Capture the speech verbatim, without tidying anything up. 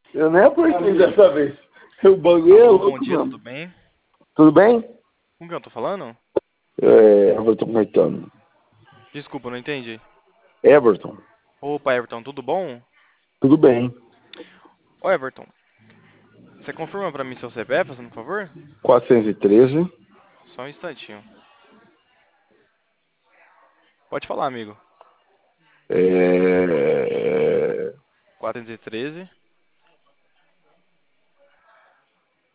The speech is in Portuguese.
Eu nem apertei dessa vez. O bagulho é Alô, bom louco, dia, mano. tudo bem? Tudo bem? Com quem eu tô falando? É, Everton Caetano. Desculpa, não entendi. Everton, Opa, Everton, tudo bom? tudo bem. Ô, Everton, você confirma pra mim seu C P F, fazendo um favor? quatrocentos e treze. Só um instantinho. Pode falar, amigo. É... quatrocentos e treze.